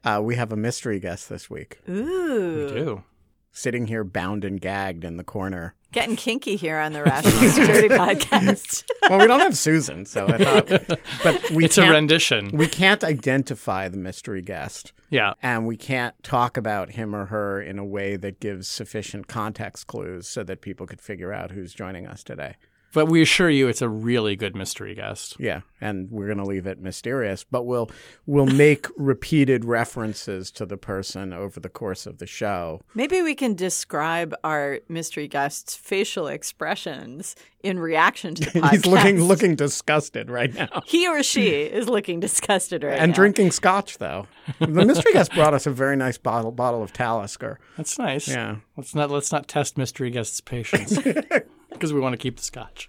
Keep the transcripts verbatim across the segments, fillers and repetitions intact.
Uh, we have a mystery guest this week. Ooh. We do. Sitting here bound and gagged in the corner. Getting kinky here on the Rational Security Podcast. Well, we don't have Susan, so I thought. But we It's a can't- rendition. We can't identify the mystery guest. Yeah. And we can't talk about him or her in a way that gives sufficient context clues so that people could figure out who's joining us today. But we assure you it's a really good mystery guest. Yeah, and we're going to leave it mysterious, but we'll we'll make repeated references to the person over the course of the show. Maybe we can describe our mystery guest's facial expressions in reaction to the podcast. He's looking looking disgusted right now. He or she is looking disgusted right And now. drinking scotch, though. The mystery guest brought us a very nice bottle bottle of Talisker. That's nice. Yeah. Let's not let's not test mystery guest's patience because we want to keep the scotch.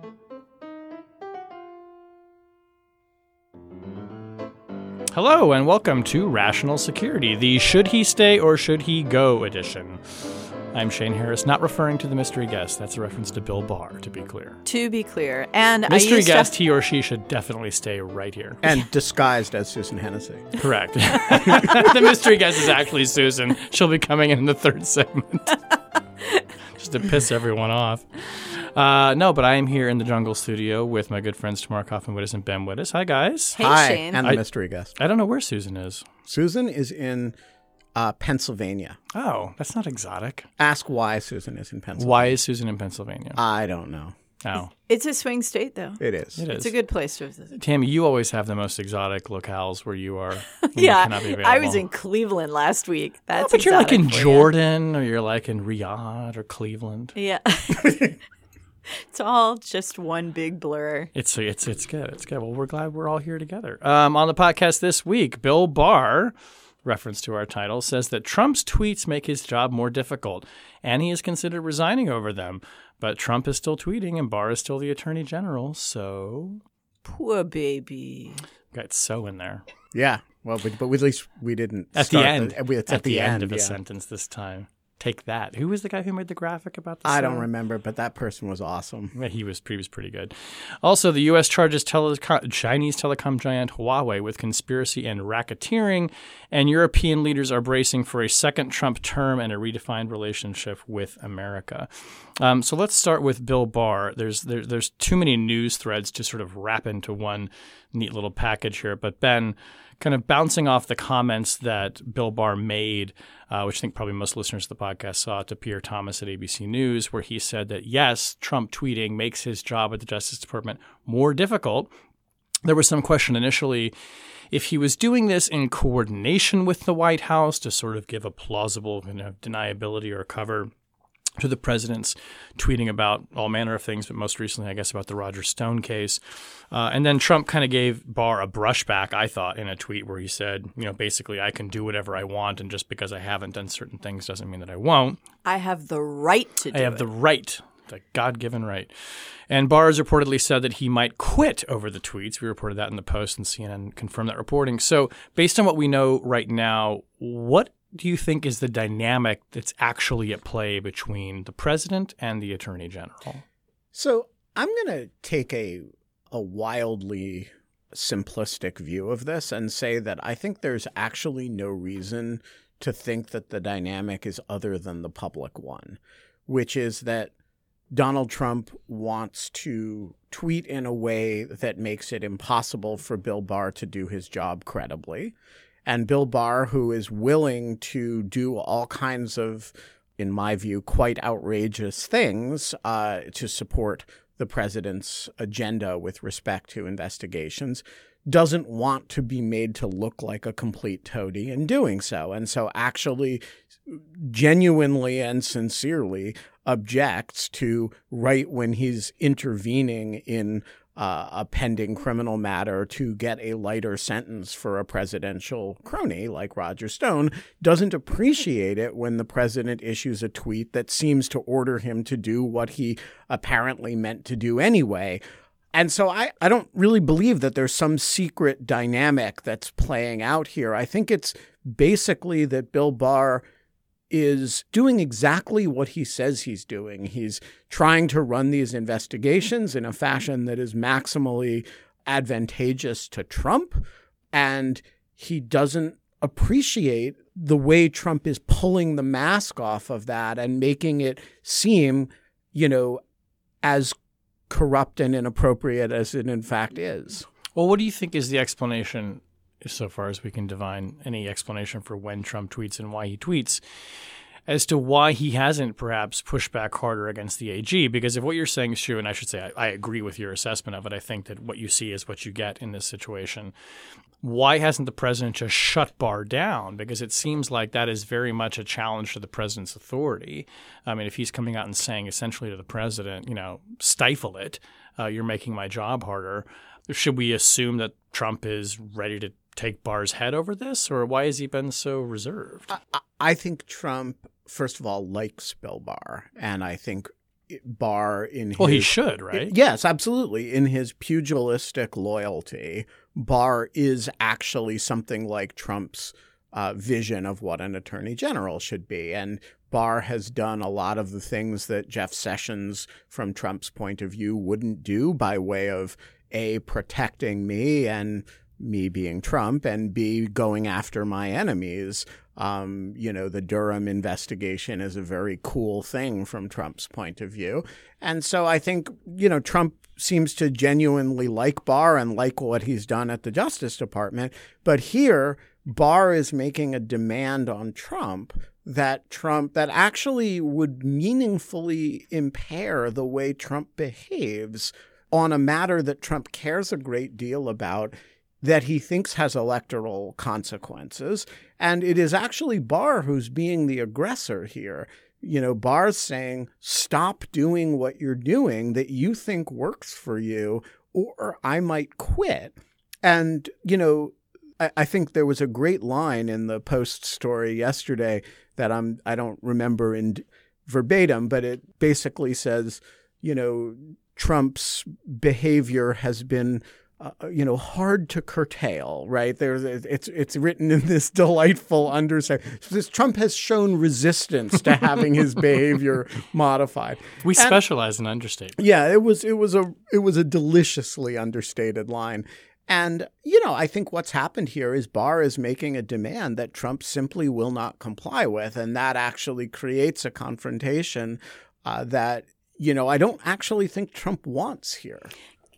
Hello and welcome to Rational Security, the Should He Stay or Should He Go edition. I'm Shane Harris, not referring to the mystery guest. That's a reference to Bill Barr, to be clear. To be clear. And Mystery I used guest, to... he or she should definitely stay right here. And disguised as Susan Hennessy. Correct. The mystery guest is actually Susan. She'll be coming in the third segment. Just to piss everyone off. Uh, no, but I am here in the Jungle Studio with my good friends Tamar Kaufman-Wittes and Ben Wittes. Hi, guys. Hey, Hi, Shane. and the I- mystery guest. I don't know where Susan is. Susan is in uh, Pennsylvania. Oh, that's not exotic. Ask why Susan is in Pennsylvania. Why is Susan in Pennsylvania? I don't know. Oh, It's a swing state, though. It is. it is. It's a good place to visit. Tammy, you always have the most exotic locales where you are. when you Yeah, cannot be I was available. in Cleveland last week. Oh, That's but you're like in exotic for you. Jordan, or you're like in Riyadh or Cleveland. Yeah. It's all just one big blur. It's it's it's good. It's good. Well, we're glad we're all here together. Um, on the podcast this week, Bill Barr, reference to our title, says that Trump's tweets make his job more difficult, and he has considered resigning over them. But Trump is still tweeting, and Barr is still the attorney general. So, Poor baby. got so in there Yeah. Well, but, but at least we didn't. at the start end. The, it's at, the, end, of a yeah. sentence this time. Take that. Who was the guy who made the graphic about this? I don't remember, but that person was awesome. Yeah, he was, he was pretty good. Also, the U S charges telecom, Chinese telecom giant Huawei with conspiracy and racketeering, and European leaders are bracing for a second Trump term and a redefined relationship with America. Um, so let's start with Bill Barr. There's there, there's too many news threads to sort of wrap into one neat little package here. But Ben, kind of bouncing off the comments that Bill Barr made, uh, which I think probably most listeners of the podcast saw, to Pierre Thomas at A B C News, where he said that, yes, Trump tweeting makes his job at the Justice Department more difficult. There was some question initially if he was doing this in coordination with the White House to sort of give a plausible, you know, deniability or cover to the president's tweeting about all manner of things, but most recently, I guess, about the Roger Stone case. Uh, and then Trump kind of gave Barr a brushback, I thought, in a tweet where he said, you know, basically, I can do whatever I want, and just because I haven't done certain things doesn't mean that I won't. I have the right to do I have it. the right, the God-given right. And Barr has reportedly said that he might quit over the tweets. We reported that in the Post, and C N N confirmed that reporting. So based on what we know right now, what do you think is the dynamic that's actually at play between the president and the attorney general? So I'm going to take a a wildly simplistic view of this and say that I think there's actually no reason to think that the dynamic is other than the public one, which is that Donald Trump wants to tweet in a way that makes it impossible for Bill Barr to do his job credibly. And Bill Barr, who is willing to do all kinds of, in my view, quite outrageous things uh, to support the president's agenda with respect to investigations, doesn't want to be made to look like a complete toady in doing so. And so actually genuinely and sincerely objects to, right when he's intervening in uh, a pending criminal matter to get a lighter sentence for a presidential crony like Roger Stone, doesn't appreciate it when the president issues a tweet that seems to order him to do what he apparently meant to do anyway. And so I, I don't really believe that there's some secret dynamic that's playing out here. I think it's basically that Bill Barr is doing exactly what he says he's doing. He's trying to run these investigations in a fashion that is maximally advantageous to Trump, and he doesn't appreciate the way Trump is pulling the mask off of that and making it seem, you know, as corrupt and inappropriate as it in fact is. Well, what do you think is the explanation, so far as we can divine any explanation for when Trump tweets and why he tweets, as to why he hasn't perhaps pushed back harder against the A G? Because if what you're saying is true, and I should say I, I agree with your assessment of it, I think that what you see is what you get in this situation. Why hasn't the president just shut Barr down? Because it seems like that is very much a challenge to the president's authority. I mean, if he's coming out and saying essentially to the president, you know, stifle it, uh, you're making my job harder. Should we assume that Trump is ready to take Barr's head over this, or why has he been so reserved? I, I think Trump, first of all, likes Bill Barr, and I think Barr in his... Well, he should, right? Yes, absolutely. In his pugilistic loyalty, Barr is actually something like Trump's uh, vision of what an attorney general should be. And Barr has done a lot of the things that Jeff Sessions, from Trump's point of view, wouldn't do by way of, A, protecting me and me being Trump, and B, going after my enemies. Um, you know, the Durham investigation is a very cool thing from Trump's point of view. And so I think, you know, Trump seems to genuinely like Barr and like what he's done at the Justice Department. But here, Barr is making a demand on Trump that Trump, that actually would meaningfully impair the way Trump behaves on a matter that Trump cares a great deal about, that he thinks has electoral consequences. And it is actually Barr who's being the aggressor here. You know, Barr's saying, stop doing what you're doing that you think works for you, or I might quit. And, you know, I, I think there was a great line in the Post story yesterday that I'm, I don't remember in verbatim, but it basically says, you know, Trump's behavior has been Uh, you know, hard to curtail, right? There's it's it's written in this delightful understatement. This Trump has shown resistance to having his behavior modified. We and, specialize in understatement. Yeah, it was it was a it was a deliciously understated line. And, you know, I think what's happened here is Barr is making a demand that Trump simply will not comply with, and that actually creates a confrontation uh, that, you know, I don't actually think Trump wants here.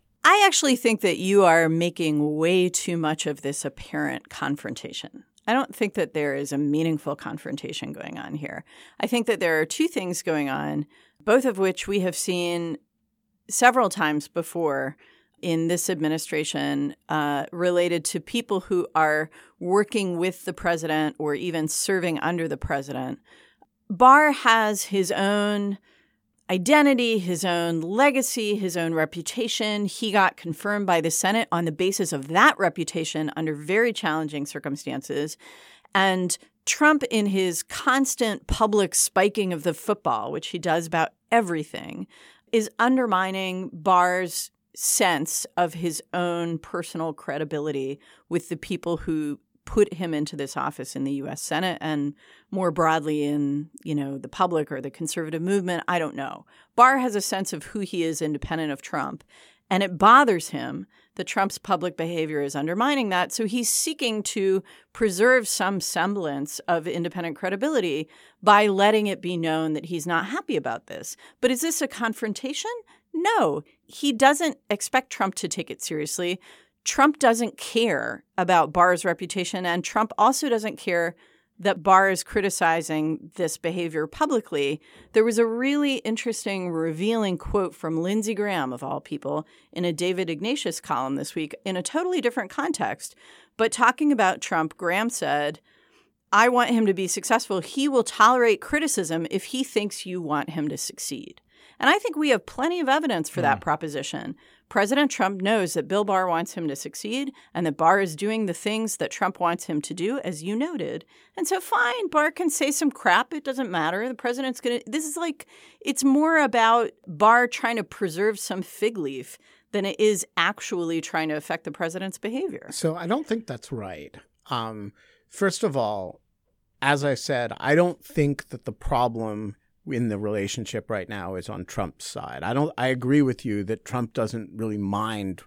I actually think that you are making way too much of this apparent confrontation. I don't think that there is a meaningful confrontation going on here. I think that there are two things going on, both of which we have seen several times before in this administration, uh, related to people who are working with the president or even serving under the president. Barr has his own identity, his own legacy, his own reputation. He got confirmed by the Senate on the basis of that reputation under very challenging circumstances. And Trump, in his constant public spiking of the football, which he does about everything, is undermining Barr's sense of his own personal credibility with the people who put him into this office in the U S Senate and more broadly in, you know, the public or the conservative movement. I don't know. Barr has a sense of who he is independent of Trump, and it bothers him that Trump's public behavior is undermining that. So he's seeking to preserve some semblance of independent credibility by letting it be known that he's not happy about this. But is this a confrontation? No. He doesn't expect Trump to take it seriously. Trump doesn't care about Barr's reputation, and Trump also doesn't care that Barr is criticizing this behavior publicly. There was a really interesting, revealing quote from Lindsey Graham, of all people, in a David Ignatius column this week in a totally different context. But talking about Trump, Graham said, I want him to be successful. He will tolerate criticism if he thinks you want him to succeed. And I think we have plenty of evidence for that proposition. President Trump knows that Bill Barr wants him to succeed and that Barr is doing the things that Trump wants him to do, as you noted. And so fine, Barr can say some crap. It doesn't matter. The president's going to – this is like – it's more about Barr trying to preserve some fig leaf than it is actually trying to affect the president's behavior. So I don't think that's right. Um, first of all, as I said, I don't think that the problem – in the relationship right now is on Trump's side. I don't. I agree with you that Trump doesn't really mind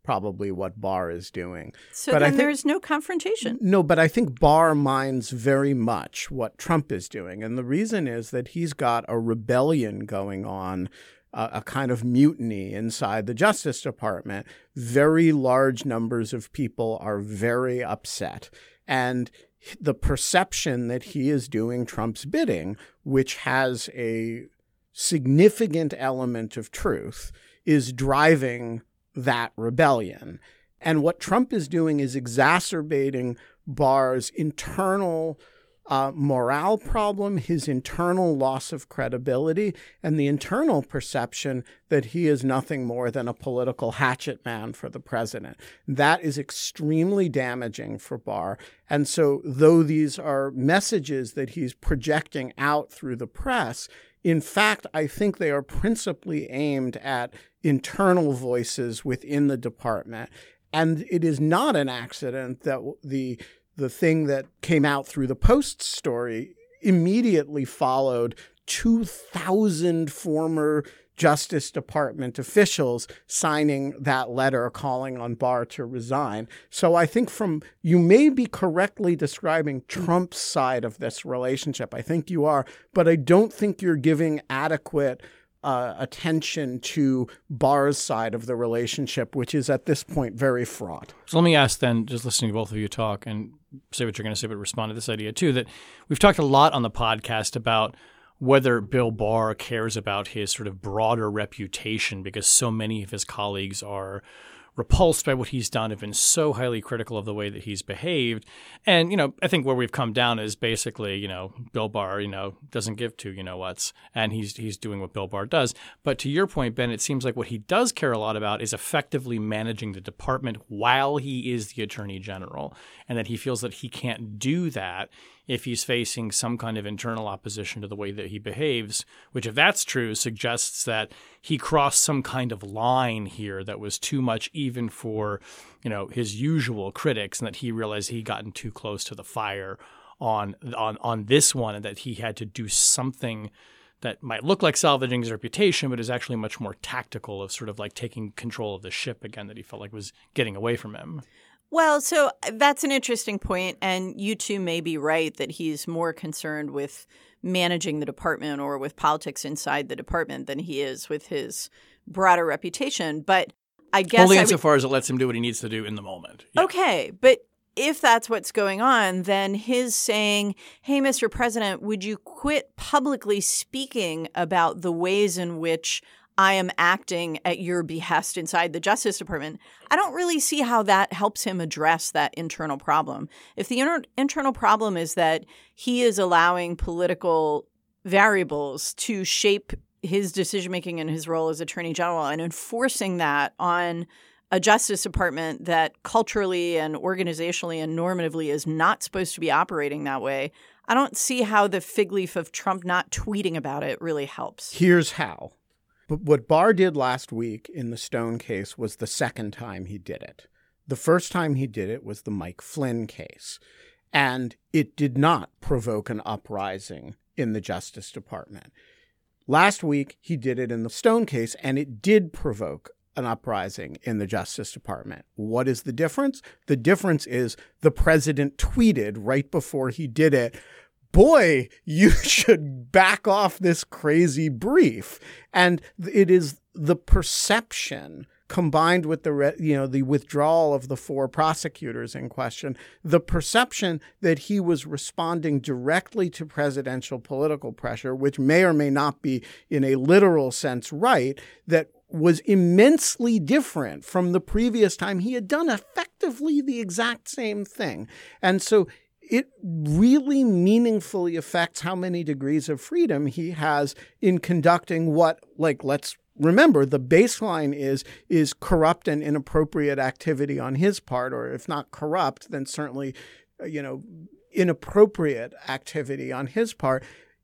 probably what Barr is doing. So but then I think, there's no confrontation. No, but I think Barr minds very much what Trump is doing. And the reason is that he's got a rebellion going on, uh, a kind of mutiny inside the Justice Department. Very large numbers of people are very upset. And the perception that he is doing Trump's bidding, which has a significant element of truth, is driving that rebellion. And what Trump is doing is exacerbating Barr's internal uh, morale problem, his internal loss of credibility, and the internal perception that he is nothing more than a political hatchet man for the president. That is extremely damaging for Barr. And so though these are messages that he's projecting out through the press, in fact, I think they are principally aimed at internal voices within the department. And it is not an accident that the the thing that came out through the Post story immediately followed two thousand former Justice Department officials signing that letter calling on Barr to resign. So I think from you may be correctly describing Trump's side of this relationship. I think you are, but I don't think you're giving adequate Uh, attention to Barr's side of the relationship, which is at this point very fraught. So let me ask then, just listening to both of you talk and say what you're going to say, but respond to this idea too, that we've talked a lot on the podcast about whether Bill Barr cares about his sort of broader reputation because so many of his colleagues are repulsed by what he's done, have been so highly critical of the way that he's behaved. And, you know, I think where we've come down is basically, you know, Bill Barr, you know, doesn't give two you-know-whats, and he's he's doing what Bill Barr does. But to your point, Ben, it seems like what he does care a lot about is effectively managing the department while he is the Attorney General, and that he feels that he can't do that if he's facing some kind of internal opposition to the way that he behaves, which, if that's true, suggests that he crossed some kind of line here that was too much even for, you know, his usual critics, and that he realized he'd gotten too close to the fire on on on this one, and that he had to do something that might look like salvaging his reputation, but is actually much more tactical of sort of like taking control of the ship again that he felt like was getting away from him. Well, so that's an interesting point, and you two may be right that he's more concerned with managing the department or with politics inside the department than he is with his broader reputation. But I guess only I insofar would... as it lets him do what he needs to do in the moment. Yeah. Okay, but if that's what's going on, then his saying, hey, Mister President, would you quit publicly speaking about the ways in which I am acting at your behest inside the Justice Department, I don't really see how that helps him address that internal problem. If the inter- internal problem is that he is allowing political variables to shape his decision-making and his role as Attorney General and enforcing that on a Justice Department that culturally and organizationally and normatively is not supposed to be operating that way, I don't see how the fig leaf of Trump not tweeting about it really helps. Here's how. But what Barr did last week in the Stone case was the second time he did it. The first time he did it was the Mike Flynn case, and it did not provoke an uprising in the Justice Department. Last week, he did it in the Stone case, and it did provoke an uprising in the Justice Department. What is the difference? The difference is the president tweeted right before he did it, boy, you should back off this crazy brief. And it is the perception combined with the, you know, the withdrawal of the four prosecutors in question, the perception that he was responding directly to presidential political pressure, which may or may not be in a literal sense right, that was immensely different from the previous time he had done effectively the exact same thing. And so it really meaningfully affects how many degrees of freedom he has in conducting what, like, let's remember, the baseline is is corrupt and inappropriate activity on his part, or if not corrupt, then certainly, you know, inappropriate activity on his part.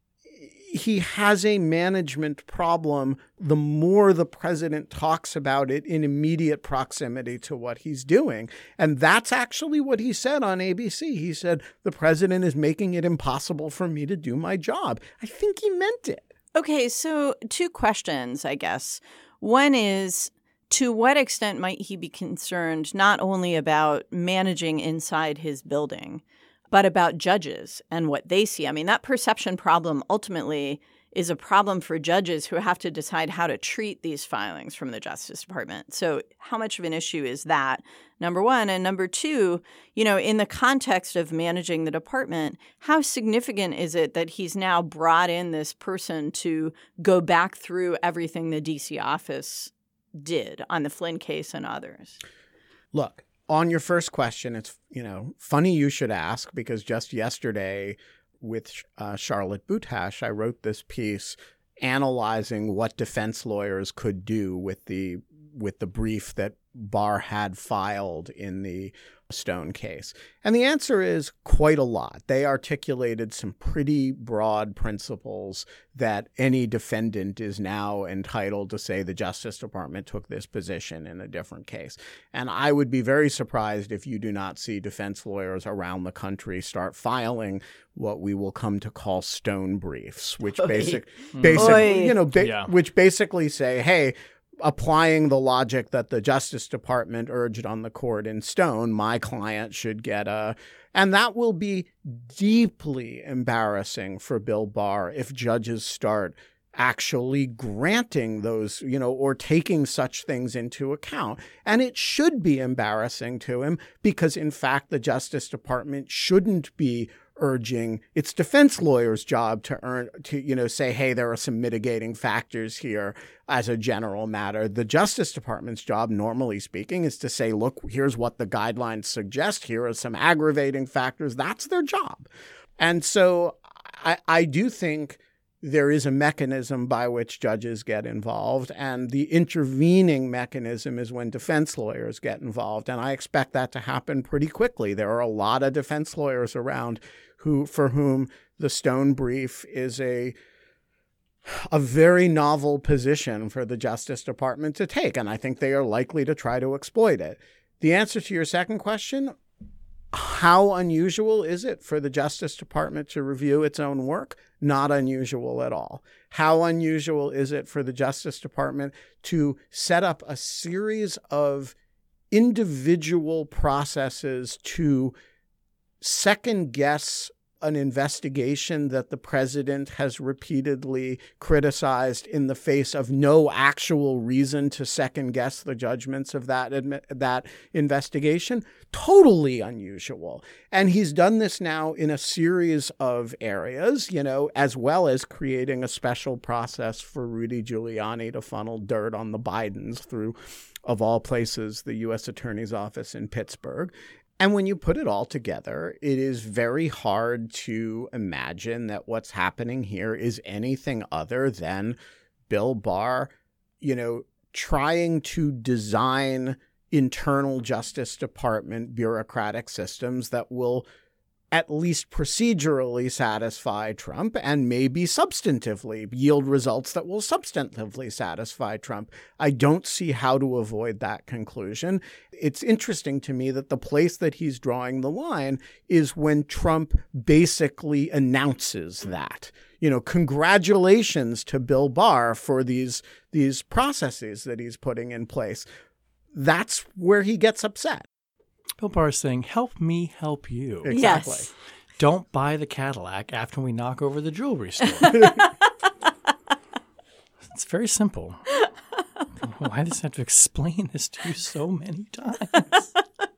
He has a management problem the more the president talks about it in immediate proximity to what he's doing. And that's actually what he said on A B C. He said, the president is making it impossible for me to do my job. I think he meant it. Okay, so two questions, I guess. One is, to what extent might he be concerned not only about managing inside his building, but about judges and what they see? I mean, that perception problem ultimately is a problem for judges who have to decide how to treat these filings from the Justice Department. So how much of an issue is that, number one? And number two, you know, in the context of managing the department, how significant is it that he's now brought in this person to go back through everything the D C office did on the Flynn case and others? Look, on your first question, it's, you know, funny you should ask, because just yesterday with uh, Charlotte Boothash, I wrote this piece analyzing what defense lawyers could do with the with the brief that Barr had filed in the Stone case. And the answer is quite a lot. They articulated some pretty broad principles that any defendant is now entitled to say the Justice Department took this position in a different case. And I would be very surprised if you do not see defense lawyers around the country start filing what we will come to call Stone briefs, which basic, basically, you know, ba- yeah. which basically say, hey, applying the logic that the Justice Department urged on the court in Stone, my client should get a, and that will be deeply embarrassing for Bill Barr if judges start actually granting those, you know, or taking such things into account. And it should be embarrassing to him because, in fact, the Justice Department shouldn't be urging. It's defense lawyers' job to earn to, you know, say, hey, there are some mitigating factors here as a general matter. The Justice Department's job, normally speaking, is to say, look, here's what the guidelines suggest. Here are some aggravating factors. That's their job. And so I, I do think there is a mechanism by which judges get involved, and the intervening mechanism is when defense lawyers get involved. And I expect that to happen pretty quickly. There are a lot of defense lawyers around who, for whom the Stone brief is a a very novel position for the Justice Department to take, and I think they are likely to try to exploit it. The answer to your second question, how unusual is it for the Justice Department to review its own work? Not unusual at all. How unusual is it for the Justice Department to set up a series of individual processes to second guess an investigation that the president has repeatedly criticized in the face of no actual reason to second guess the judgments of that admi- that investigation? Totally unusual. And he's done this now in a series of areas, you know, as well as creating a special process for Rudy Giuliani to funnel dirt on the Bidens through, of all places, the U S Attorney's Office in Pittsburgh. And when you put it all together, it is very hard to imagine that what's happening here is anything other than Bill Barr, you know, trying to design internal Justice Department bureaucratic systems that will at least procedurally satisfy Trump and maybe substantively yield results that will substantively satisfy Trump. I don't see how to avoid that conclusion. It's interesting to me that the place that he's drawing the line is when Trump basically announces that. You know, congratulations to Bill Barr for these, these processes that he's putting in place. That's where he gets upset. Bill Barr is saying, help me help you. Exactly. Yes. Don't buy the Cadillac after we knock over the jewelry store. It's very simple. Why does I have to explain this to you so many times?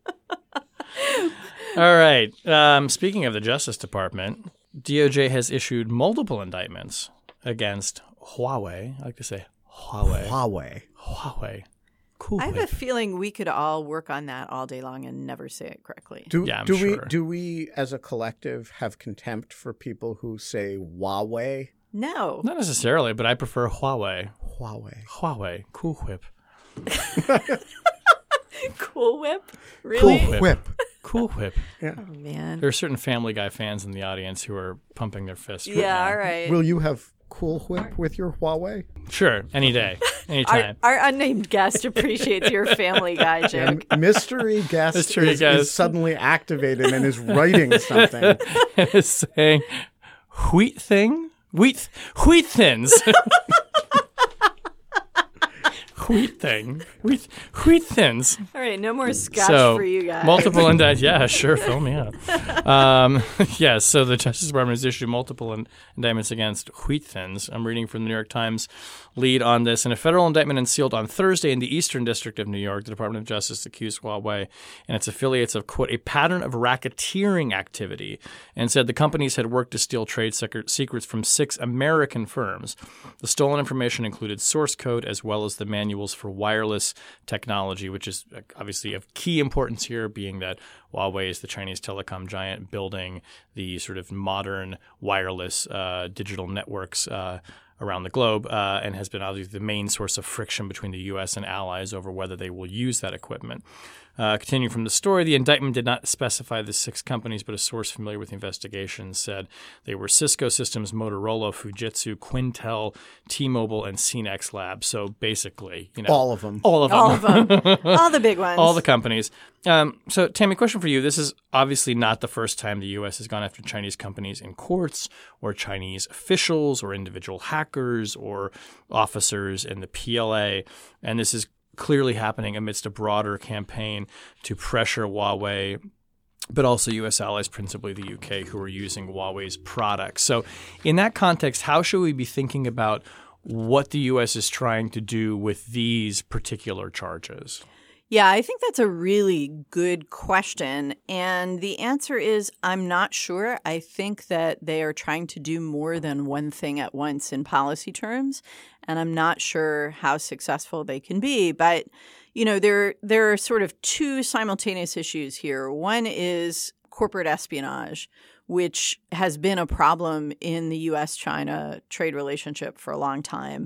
All right. Um, speaking of the Justice Department, D O J has issued multiple indictments against Huawei. I like to say Huawei. Huawei. Huawei. Cool. I have a feeling we could all work on that all day long and never say it correctly. Do, Yeah, I'm do sure. we do we as a collective have contempt for people who say Huawei? No. Not necessarily, but I prefer Huawei. Huawei. Huawei. Cool Whip. Cool Whip? Really? Cool Whip. Cool Whip. Yeah. Oh, man. There are certain Family Guy fans in the audience who are pumping their fists. right Yeah, now. all right. Will you have Cool Whip with your Huawei? Sure. Any day. Our, Anytime. our unnamed guest appreciates your Family Guy joke. And mystery guest, Mystery is, guest. is suddenly activated and is writing something. It's saying wheat thing? Wheat wheat thins. wheat thing. Wheat, wheat thins. All right, no more scotch so, for you guys. Multiple indictments. Yeah, sure, fill me up. Um, yes, yeah, so the Justice Department has issued multiple in- indictments against wheat thins. I'm reading from the New York Times lead on this. In a federal indictment unsealed on Thursday in the Eastern District of New York, the Department of Justice accused Huawei and its affiliates of, quote, a pattern of racketeering activity, and said the companies had worked to steal trade secret- secrets from six American firms. The stolen information included source code as well as the manuals for wireless technology, which is obviously of key importance here, being that Huawei is the Chinese telecom giant building the sort of modern wireless uh, digital networks uh, around the globe uh, and has been obviously the main source of friction between the U S and allies over whether they will use that equipment. Uh, continuing from the story, the indictment did not specify the six companies, but a source familiar with the investigation said they were Cisco Systems, Motorola, Fujitsu, Quintel, T-Mobile, and Cenex Labs. So basically, you know, all of them, all of them, all of them, all the big ones, all the companies. Um, so, Tammy, question for you: this is obviously not the first time the U S has gone after Chinese companies in courts, or Chinese officials, or individual hackers, or officers in the P L A, and this is clearly happening amidst a broader campaign to pressure Huawei, but also U S allies, principally the U K, who are using Huawei's products. So in that context, how should we be thinking about what the U S is trying to do with these particular charges? Yeah, I think that's a really good question. And the answer is I'm not sure. I think that they are trying to do more than one thing at once in policy terms. And I'm not sure how successful they can be. But, you know, there, there are sort of two simultaneous issues here. One is corporate espionage, which has been a problem in the U S China trade relationship for a long time.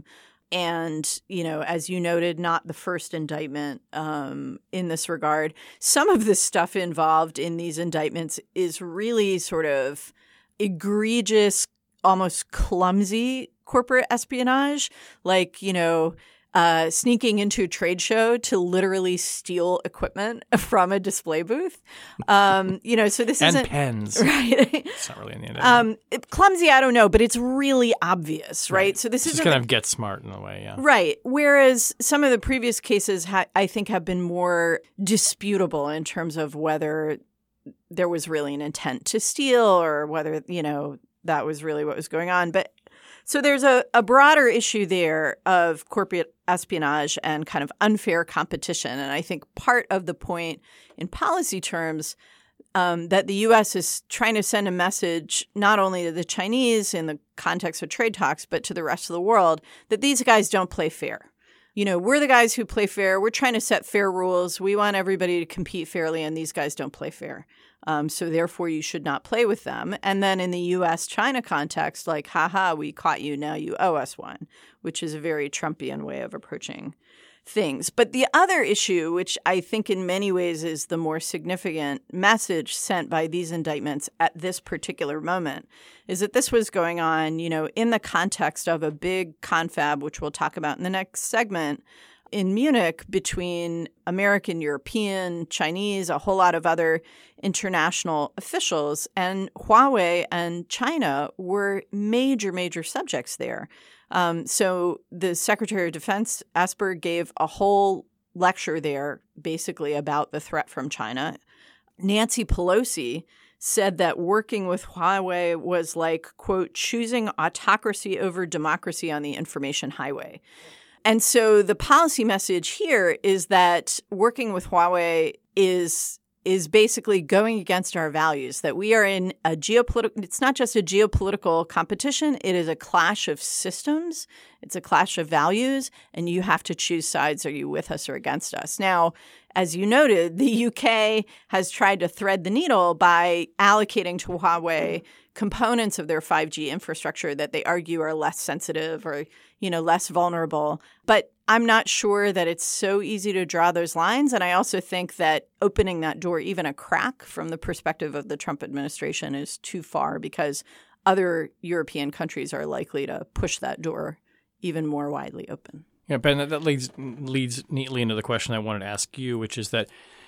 And, you know, as you noted, not the first indictment um, in this regard. Some of the stuff involved in these indictments is really sort of egregious, almost clumsy corporate espionage, like, you know, uh, sneaking into a trade show to literally steal equipment from a display booth. Um, you know, so this and isn't pens, right? It's not really in the indictment. Um, it, clumsy, I don't know, but it's really obvious, right? right. So this is isn't kind of get smart in a way, yeah. Right. Whereas some of the previous cases, ha- I think, have been more disputable in terms of whether there was really an intent to steal or whether, you know, that was really what was going on. But so there's a, a broader issue there of corporate espionage and kind of unfair competition. And I think part of the point in policy terms um, that the U S is trying to send a message not only to the Chinese in the context of trade talks, but to the rest of the world that these guys don't play fair. You know, we're the guys who play fair. We're trying to set fair rules. We want everybody to compete fairly, and these guys don't play fair. Um, so therefore, you should not play with them. And then in the U S China context, like, haha, we caught you. Now you owe us one, which is a very Trumpian way of approaching things. But the other issue, which I think in many ways is the more significant message sent by these indictments at this particular moment, is that this was going on, you know, in the context of a big confab, which we'll talk about in the next segment, in Munich between American, European, Chinese, a whole lot of other international officials. And Huawei and China were major, major subjects there. Um, so the Secretary of Defense, Esper, gave a whole lecture there basically about the threat from China. Nancy Pelosi said that working with Huawei was like, quote, choosing autocracy over democracy on the information highway. And so the policy message here is that working with Huawei is is basically going against our values, that we are in a geopolitical – it's not just a geopolitical competition. It is a clash of systems. It's a clash of values, and you have to choose sides. Are you with us or against us? Now, as you noted, the U K has tried to thread the needle by allocating to Huawei components of their five G infrastructure that they argue are less sensitive or, you know, less vulnerable. But I'm not sure that it's so easy to draw those lines. And I also think that opening that door even a crack from the perspective of the Trump administration is too far, because other European countries are likely to push that door even more widely open. Yeah, Ben, that, that leads leads neatly into the question I wanted to ask you, which is that,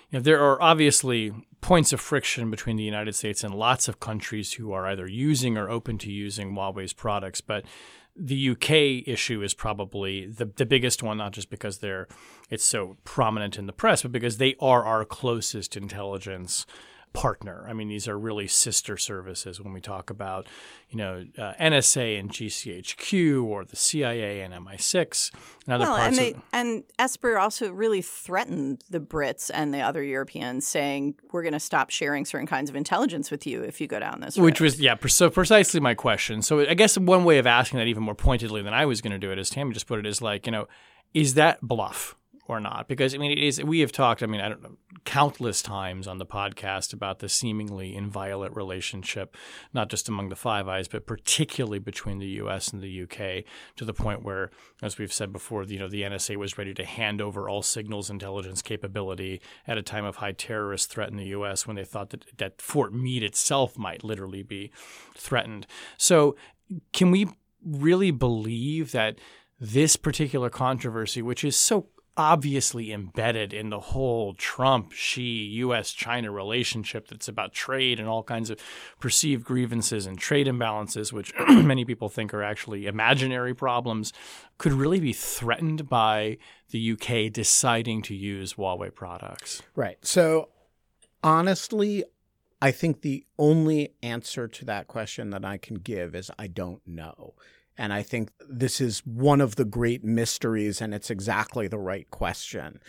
you know, there are obviously points of friction between the United States and lots of countries who are either using or open to using Huawei's products. But the U K issue is probably the, the biggest one, not just because they're it's so prominent in the press, but because they are our closest intelligence partner. I mean, these are really sister services when we talk about, you know, uh, N S A and G C H Q or the C I A and M I six and other well, parts and they, of and Esper also really threatened the Brits and the other Europeans, saying we're going to stop sharing certain kinds of intelligence with you if you go down this road. Which was, yeah, so precisely my question. So I guess one way of asking that even more pointedly than I was going to do it, as Tammy just put it, is like, you know, is that bluff or not? Because, I mean, it is, we have talked, I mean, I don't know, countless times on the podcast about the seemingly inviolate relationship, not just among the Five Eyes, but particularly between the U S and the U K, to the point where, as we've said before, you know, the N S A was ready to hand over all signals intelligence capability at a time of high terrorist threat in the U S when they thought that, that Fort Meade itself might literally be threatened. So can we really believe that this particular controversy, which is so obviously embedded in the whole Trump-Xi U S China relationship that's about trade and all kinds of perceived grievances and trade imbalances, which many people think are actually imaginary problems, could really be threatened by the U K deciding to use Huawei products? Right. So honestly, I think the only answer to that question that I can give is I don't know. And I think this is one of the great mysteries, and it's exactly the right question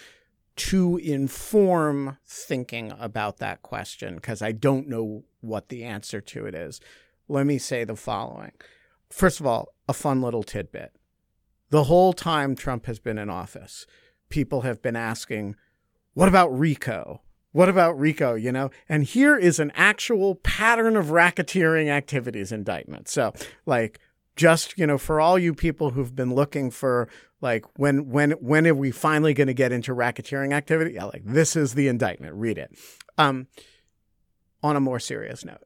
to inform thinking about that question, because I don't know what the answer to it is. Let me say the following. First of all, a fun little tidbit. The whole time Trump has been in office, people have been asking, what about RICO? What about RICO, you know? And here is an actual pattern of racketeering activities indictment. So, like, just, you know, for all you people who've been looking for, like, when when when are we finally going to get into racketeering activity? Yeah, like, this is the indictment. Read it. Um, on a more serious note,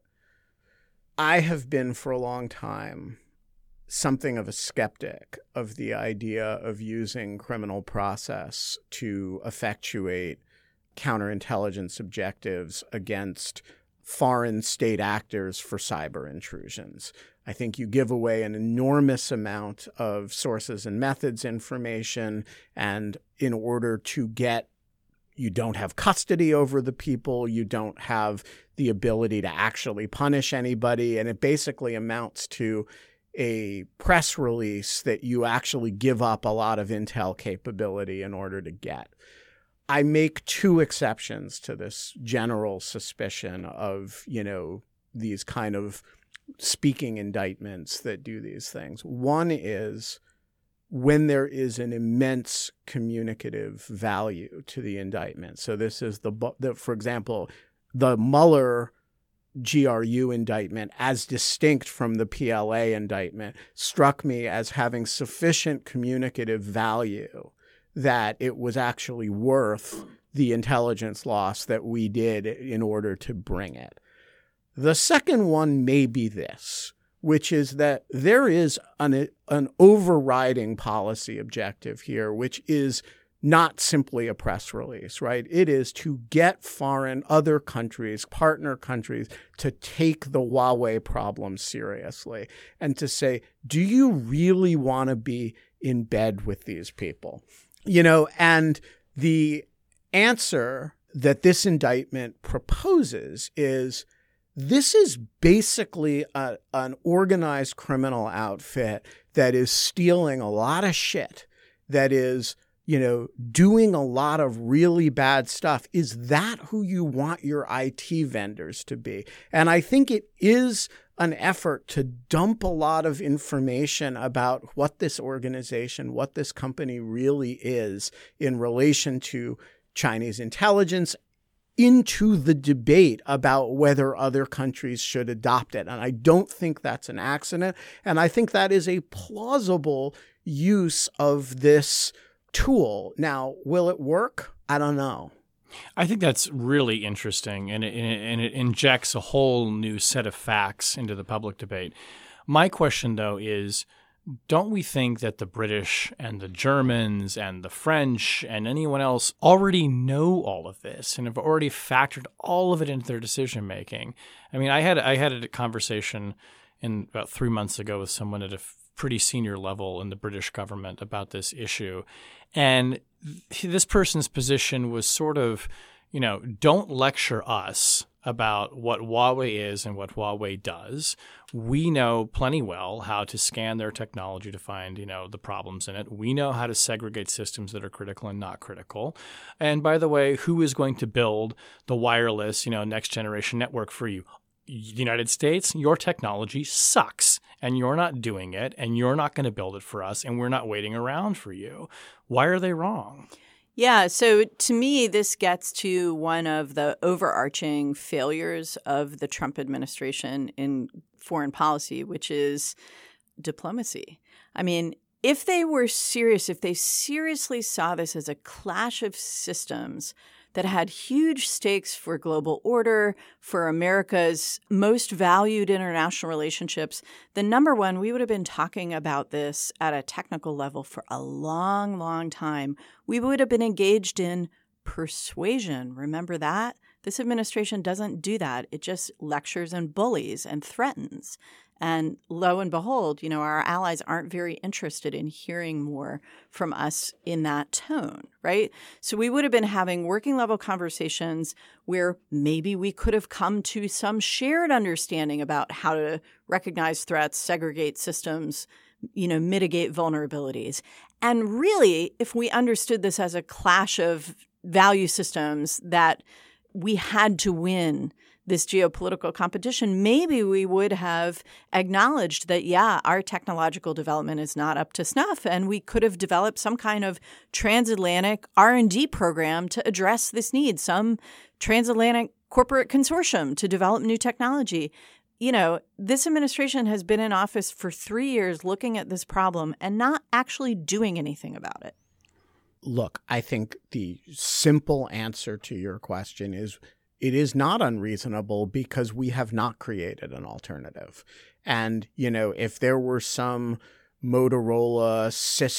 I have been for a long time something of a skeptic of the idea of using criminal process to effectuate counterintelligence objectives against foreign state actors for cyber intrusions. I think you give away an enormous amount of sources and methods information, and in order to get, you don't have custody over the people, you don't have the ability to actually punish anybody, and it basically amounts to a press release that you actually give up a lot of intel capability in order to get. I make two exceptions to this general suspicion of, you know, these kind of speaking indictments that do these things. One is when there is an immense communicative value to the indictment. So this is the, the for example, the Mueller G R U indictment, as distinct from the P L A indictment, struck me as having sufficient communicative value that it was actually worth the intelligence loss that we did in order to bring it. The second one may be this, which is that there is an, an overriding policy objective here, which is not simply a press release, right? It is to get foreign, other countries, partner countries, to take the Huawei problem seriously and to say, do you really want to be in bed with these people? You know, and the answer that this indictment proposes is this is basically a, an organized criminal outfit that is stealing a lot of shit, that is, you know, doing a lot of really bad stuff. Is that who you want your I T vendors to be? And I think it is an effort to dump a lot of information about what this organization, what this company really is in relation to Chinese intelligence into the debate about whether other countries should adopt it. And I don't think that's an accident. And I think that is a plausible use of this tool. Now, will it work? I don't know. I think that's really interesting, and it, and it injects a whole new set of facts into the public debate. My question, though, is don't we think that the British and the Germans and the French and anyone else already know all of this and have already factored all of it into their decision making? I mean, I had I had a conversation in about three months ago with someone at a pretty senior level in the British government about this issue, and this person's position was sort of, you know, don't lecture us about what Huawei is and what Huawei does. We know plenty well how to scan their technology to find, you know, the problems in it. We know how to segregate systems that are critical and not critical. And by the way, who is going to build the wireless, you know, next generation network for you? The United States, your technology sucks and you're not doing it and you're not going to build it for us and we're not waiting around for you. Why are they wrong? Yeah, so to me, this gets to one of the overarching failures of the Trump administration in foreign policy, which is diplomacy. I mean, if they were serious, if they seriously saw this as a clash of systems that had huge stakes for global order, for America's most valued international relationships, then number one, we would have been talking about this at a technical level for a long, long time. We would have been engaged in persuasion. Remember that? This administration doesn't do that. It just lectures and bullies and threatens. And lo and behold, you know, our allies aren't very interested in hearing more from us in that tone, right? So we would have been having working level conversations where maybe we could have come to some shared understanding about how to recognize threats, segregate systems, you know, mitigate vulnerabilities. And really, if we understood this as a clash of value systems that we had to win this geopolitical competition, maybe we would have acknowledged that, yeah, our technological development is not up to snuff, and we could have developed some kind of transatlantic R and D program to address this need, some transatlantic corporate consortium to develop new technology. You know, this administration has been in office for three years looking at this problem and not actually doing anything about it. Look, I think the simple answer to your question is it is not unreasonable because we have not created an alternative. And, you know, if there were some Motorola,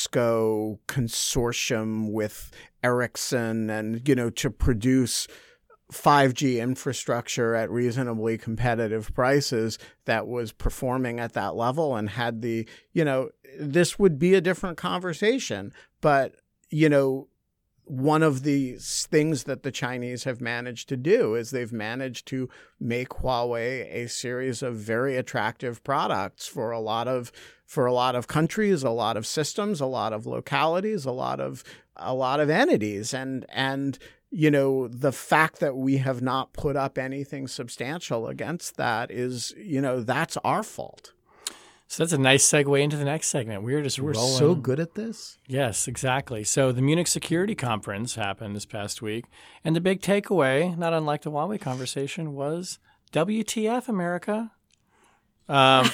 Cisco consortium with Ericsson and, you know, to produce five G infrastructure at reasonably competitive prices that was performing at that level and had the, you know, this would be a different conversation. But, you know, one of the things that the Chinese have managed to do is they've managed to make Huawei a series of very attractive products for a lot of for a lot of countries, a lot of systems, a lot of localities, a lot of a lot of entities, and and you know the fact that we have not put up anything substantial against that is, you know, that's our fault. So that's a nice segue into the next segment. We're just We're rolling. so good at this. Yes, exactly. So the Munich Security Conference happened this past week, and the big takeaway, not unlike the Huawei conversation, was W T F, America. Um,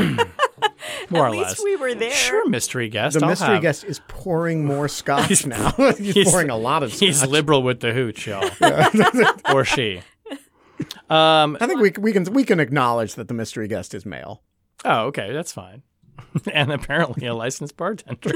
more At or least less. we were there. Sure, mystery guest. The I'll mystery have. guest is pouring more scotch now. he's, he's- pouring a lot of scotch. He's liberal with the hooch, y'all. Or she. Um, I think we we can we can acknowledge that the mystery guest is male. oh, okay, that's fine. And apparently a licensed bartender.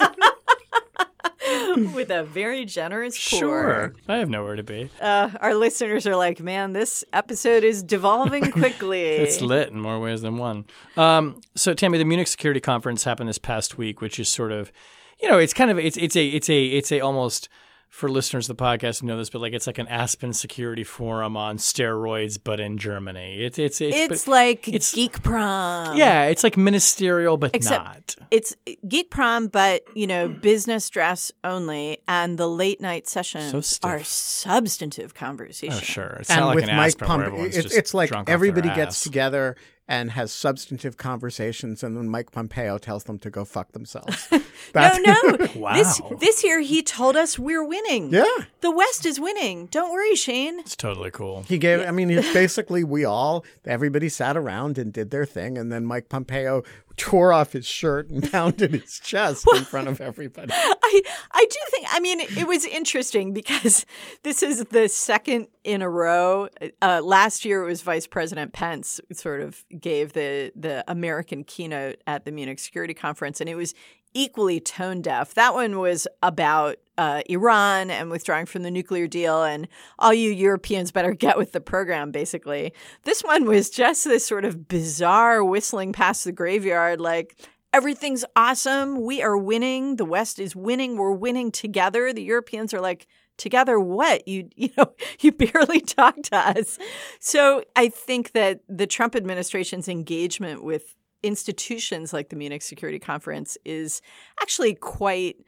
With a very generous pour. Sure. I have nowhere to be. Uh, our listeners are like, man, this episode is devolving quickly. It's lit in more ways than one. Um, so, Tammy, the Munich Security Conference happened this past week, which is sort of, you know, it's kind of it's it's a it's a it's a almost, for listeners of the podcast who know this, but like it's like an Aspen Security Forum on steroids, but in Germany. It's it's it's, It's but like it's- Geek Prom. yeah, it's like ministerial, but Except- not. It's Geek Prom, but, you know, business dress only, and the late night sessions So stiff. are substantive conversations. Oh, sure. It's And not like with an Mike Aspen where Pompeo, everyone's it's, just it's like drunk off everybody their gets ass. together and has substantive conversations, and then Mike Pompeo tells them to go fuck themselves. No, That's- no. Wow. This this year he told us we're winning. Yeah. The West is winning. Don't worry, Shane. It's totally cool. He gave, I mean, it's basically we all, everybody sat around and did their thing. And then Mike Pompeo tore off his shirt and pounded his chest in front of everybody. I, I do think, I mean, it was interesting because this is the second in a row. Uh, last year it was Vice President Pence who sort of gave the, the American keynote at the Munich Security Conference, and it was equally tone deaf. That one was about uh, Iran and withdrawing from the nuclear deal, and all you Europeans better get with the program, basically. This one was just this sort of bizarre whistling past the graveyard, like, everything's awesome. We are winning. The West is winning. We're winning together. The Europeans are like, together what? You you know, you barely talk to us. So I think that the Trump administration's engagement with institutions like the Munich Security Conference is actually quite,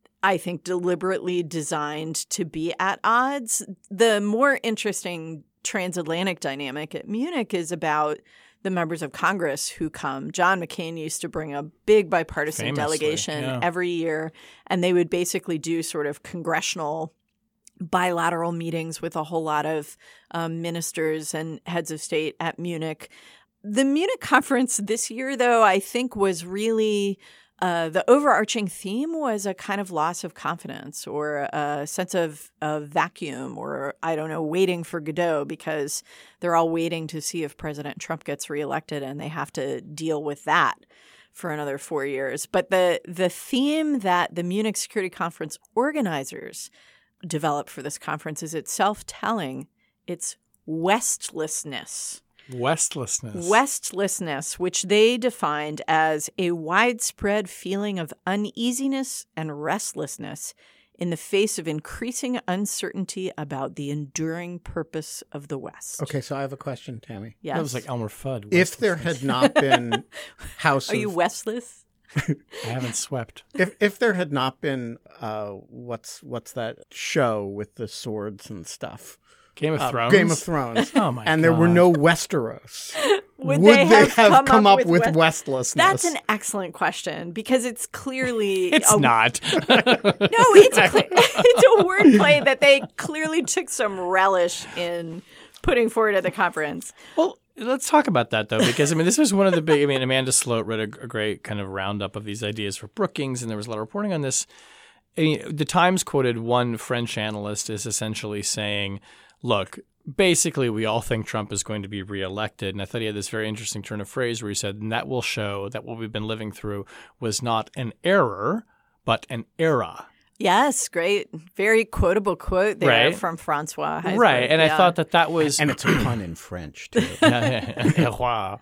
I think, deliberately designed to be at odds. The more interesting transatlantic dynamic at Munich is about the members of Congress who come. John McCain used to bring a big bipartisan Famously, delegation yeah. every year, and they would basically do sort of congressional bilateral meetings with a whole lot of um, ministers and heads of state at Munich. The Munich conference this year, though, I think was really uh, the overarching theme was a kind of loss of confidence or a sense of, of vacuum or, I don't know, waiting for Godot because they're all waiting to see if President Trump gets reelected and they have to deal with that for another four years. But the the theme that the Munich Security Conference organizers developed for this conference is itself telling. It's Westlessness. Westlessness. Westlessness, which they defined as a widespread feeling of uneasiness and restlessness in the face of increasing uncertainty about the enduring purpose of the West. Okay, so I have a question, Tammy. Yes. That was like Elmer Fudd. If there had not been House Are of... you Westless? I haven't swept. If if there had not been, uh, what's what's that show with the swords and stuff? Game of Uh, Thrones? Game of Thrones. Oh, my And there were God. no Westeros. Would, Would they, they have, come, come up, up with, with West- Westlessness? That's an excellent question because it's clearly It's a, not. No, it's a, cle- it's a wordplay that they clearly took some relish in putting forward at the conference. Well, let's talk about that, though, because, I mean, this was one of the big – I mean, Amanda Sloat read a, a great kind of roundup of these ideas for Brookings, and there was a lot of reporting on this. I mean, the Times quoted one French analyst as essentially saying, look, basically we all think Trump is going to be reelected. And I thought he had this very interesting turn of phrase where he said, and that will show that what we've been living through was not an error, but an era. Yes, great. Very quotable quote there Right. from Francois Heisberg. Right. And yeah. I thought that that was – And it's a pun in French, too. Wow.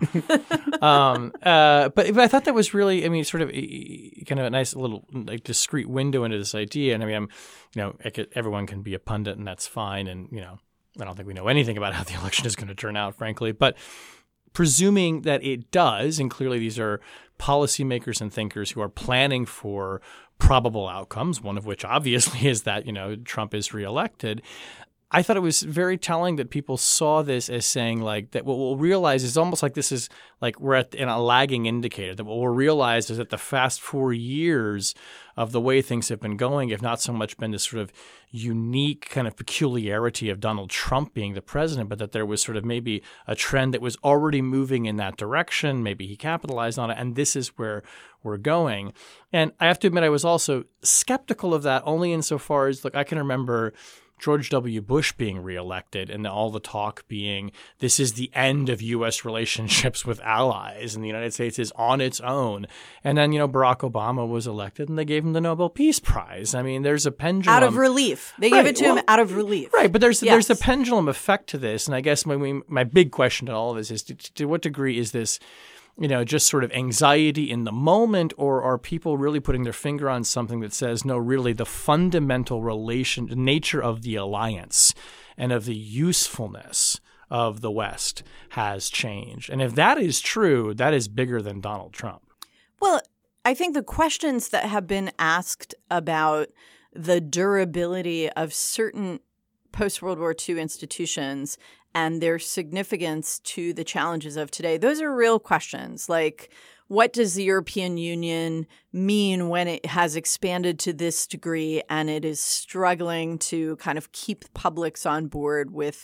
um, uh, but, but I thought that was really, I mean, sort of a, kind of a nice little like discrete window into this idea. And I mean, I'm, you know, I could, everyone can be a pundit and that's fine. And, you know, I don't think we know anything about how the election is going to turn out, frankly. But presuming that it does, and clearly these are policymakers and thinkers who are planning for probable outcomes, one of which obviously is that, you know, Trump is reelected. I thought it was very telling that people saw this as saying like that what we'll realize is almost like this is like we're at in a lagging indicator, that what we'll realize is that the fast four years of the way things have been going have not so much been this sort of unique kind of peculiarity of Donald Trump being the president, but that there was sort of maybe a trend that was already moving in that direction. Maybe he capitalized on it. And this is where we're going. And I have to admit, I was also skeptical of that only insofar as, look, I can remember George W. Bush being reelected and all the talk being this is the end of U S relationships with allies and the United States is on its own. And then, you know, Barack Obama was elected and they gave him the Nobel Peace Prize. I mean, there's a pendulum. Out of relief. They Right, gave it to well, him out of relief. Right, but there's Yes. there's a pendulum effect to this. And I guess my, my big question to all of this is to, to what degree is this, you know, just sort of anxiety in the moment, or are people really putting their finger on something that says, no, really the fundamental relation, nature of the alliance and of the usefulness of the West has changed? And if that is true, that is bigger than Donald Trump. Well, I think the questions that have been asked about the durability of certain post-World War Two institutions and their significance to the challenges of today, those are real questions. Like, what does the European Union mean when it has expanded to this degree and it is struggling to kind of keep publics on board with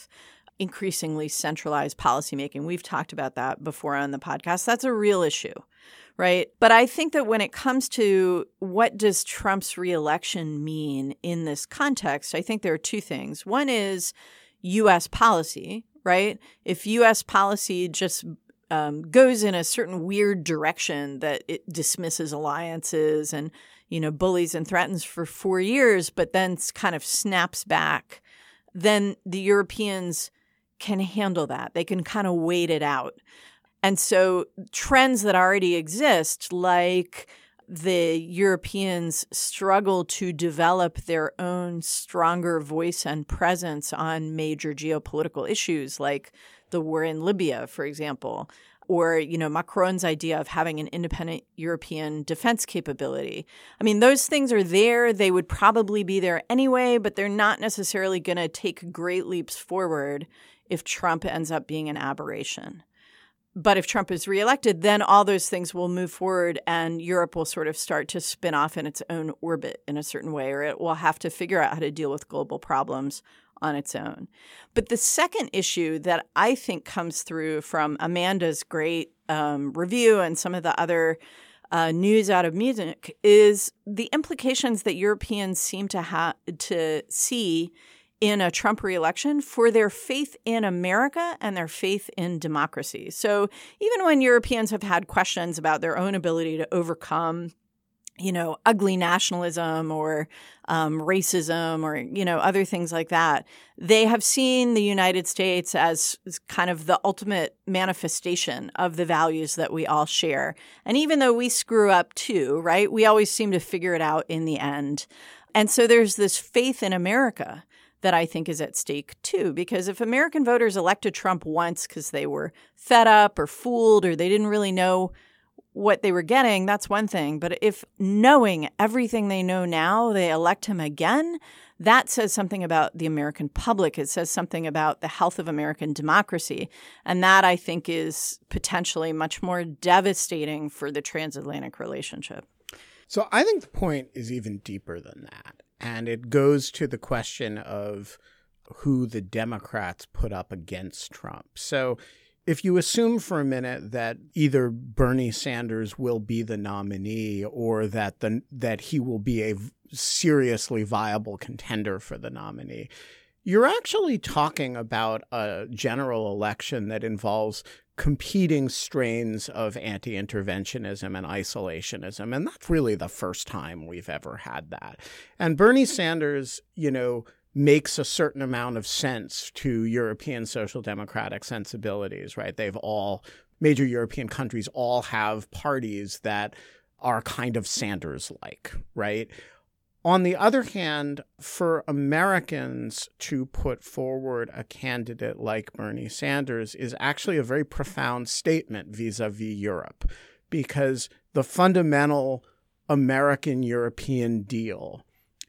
increasingly centralized policymaking. We've talked about that before on the podcast. That's a real issue, right? But I think that when it comes to what does Trump's reelection mean in this context, I think there are two things. One is U S policy, right? If U S policy just um, goes in a certain weird direction that it dismisses alliances and, you know, bullies and threatens for four years, but then kind of snaps back, then the Europeans can handle that. They can kind of wait it out. And so trends that already exist, like the Europeans struggle to develop their own stronger voice and presence on major geopolitical issues, like the war in Libya, for example, or, you know, Macron's idea of having an independent European defense capability. I mean, those things are there. They would probably be there anyway, but they're not necessarily going to take great leaps forward if Trump ends up being an aberration. But if Trump is reelected, then all those things will move forward and Europe will sort of start to spin off in its own orbit in a certain way, or it will have to figure out how to deal with global problems on its own. But the second issue that I think comes through from Amanda's great um, review and some of the other uh, news out of Munich is the implications that Europeans seem to have to see in a Trump reelection for their faith in America and their faith in democracy. So even when Europeans have had questions about their own ability to overcome, you know, ugly nationalism or um, racism or, you know, other things like that, they have seen the United States as, as kind of the ultimate manifestation of the values that we all share. And even though we screw up too, right, we always seem to figure it out in the end. And so there's this faith in America that I think is at stake too, because if American voters elected Trump once because they were fed up or fooled or they didn't really know what they were getting, that's one thing. But if knowing everything they know now, they elect him again, that says something about the American public. It says something about the health of American democracy. And that, I think, is potentially much more devastating for the transatlantic relationship. So I think the point is even deeper than that. And it goes to the question of who the Democrats put up against Trump. So if you assume for a minute that either Bernie Sanders will be the nominee or that the that he will be a seriously viable contender for the nominee, you're actually talking about a general election that involves competing strains of anti-interventionism and isolationism. And that's really the first time we've ever had that. And Bernie Sanders, you know, makes a certain amount of sense to European social democratic sensibilities, right? They've all, major European countries all have parties that are kind of Sanders-like, right? On the other hand, for Americans to put forward a candidate like Bernie Sanders is actually a very profound statement vis-a-vis Europe, because the fundamental American-European deal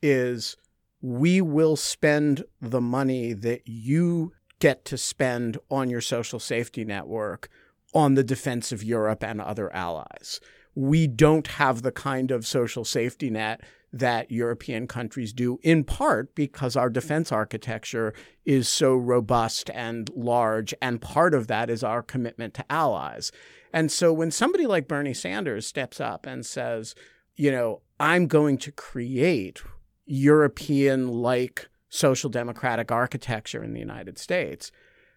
is we will spend the money that you get to spend on your social safety network on the defense of Europe and other allies. We don't have the kind of social safety net that European countries do, in part because our defense architecture is so robust and large, and part of that is our commitment to allies. And so when somebody like Bernie Sanders steps up and says, you know, I'm going to create European-like social democratic architecture in the United States,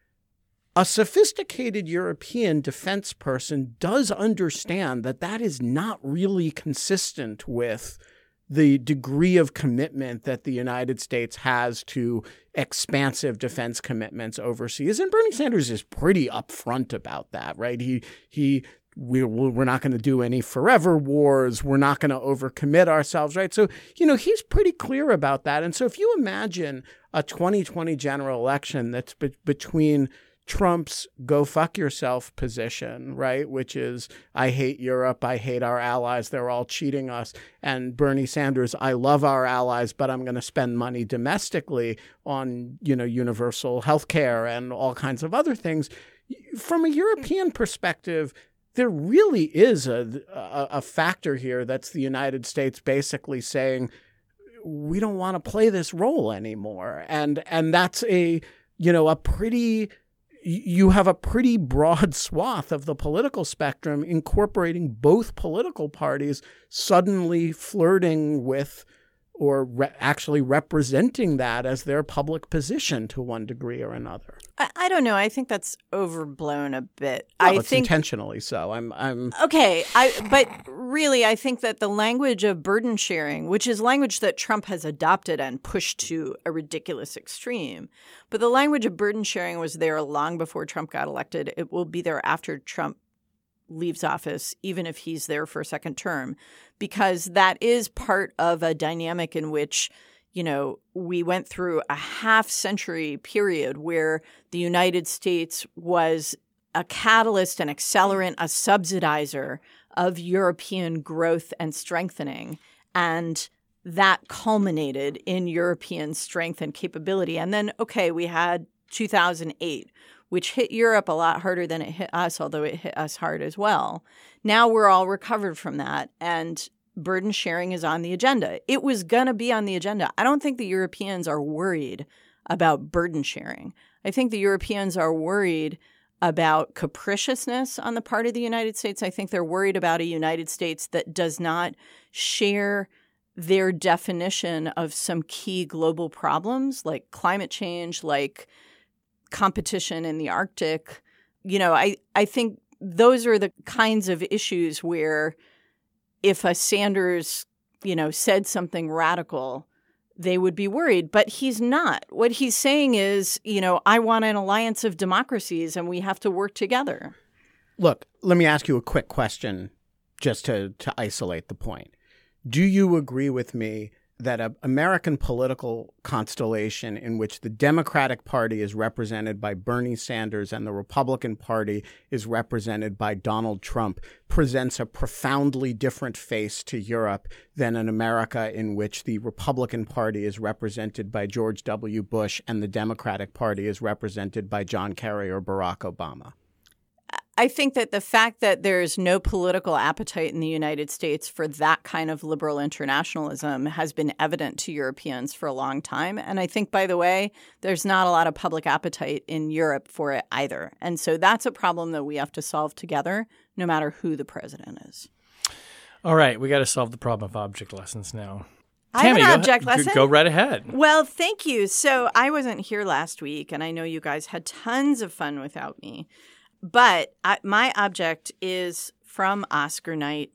a sophisticated European defense person does understand that that is not really consistent with the degree of commitment that the United States has to expansive defense commitments overseas. And Bernie Sanders is pretty upfront about that, right? He he we're, we're not going to do any forever wars. We're not going to overcommit ourselves, right? So, you know, he's pretty clear about that. And so if you imagine a twenty twenty general election that's be- between Trump's go fuck yourself position, right, which is I hate Europe, I hate our allies, they're all cheating us, and Bernie Sanders, I love our allies, but I'm going to spend money domestically on, you know, universal health care and all kinds of other things. From a European perspective, there really is a, a, a factor here that's the United States basically saying, we don't want to play this role anymore. And and that's a you know, a pretty you have a pretty broad swath of the political spectrum incorporating both political parties suddenly flirting with or re- actually representing that as their public position to one degree or another. I, I don't know. I think that's overblown a bit. Well, I it's think intentionally so. I'm I'm Okay, I but really I think that the language of burden sharing, which is language that Trump has adopted and pushed to a ridiculous extreme, but the language of burden sharing was there long before Trump got elected. It will be there after Trump leaves office, even if he's there for a second term, because that is part of a dynamic in which, you know, we went through a half century period where the United States was a catalyst, an accelerant, a subsidizer of European growth and strengthening. And that culminated in European strength and capability. And then, okay, we had two thousand eight, which hit Europe a lot harder than it hit us, although it hit us hard as well. Now we're all recovered from that, and burden sharing is on the agenda. It was going to be on the agenda. I don't think the Europeans are worried about burden sharing. I think the Europeans are worried about capriciousness on the part of the United States. I think they're worried about a United States that does not share their definition of some key global problems like climate change, like competition in the Arctic. You know, I, I think those are the kinds of issues where if a Sanders, you know, said something radical, they would be worried. But he's not. What he's saying is, you know, I want an alliance of democracies and we have to work together. Look, let me ask you a quick question just to, to isolate the point. Do you agree with me that an American political constellation in which the Democratic Party is represented by Bernie Sanders and the Republican Party is represented by Donald Trump presents a profoundly different face to Europe than an America in which the Republican Party is represented by George W. Bush and the Democratic Party is represented by John Kerry or Barack Obama? I think that the fact that there's no political appetite in the United States for that kind of liberal internationalism has been evident to Europeans for a long time. And I think, by the way, there's not a lot of public appetite in Europe for it either. And so that's a problem that we have to solve together, no matter who the president is. All right. We got to solve the problem of object lessons now. I have Tammy, an go object ahead. lesson. Go right ahead. Well, thank you. So I wasn't here last week, and I know you guys had tons of fun without me. But I, my object is from Oscar night.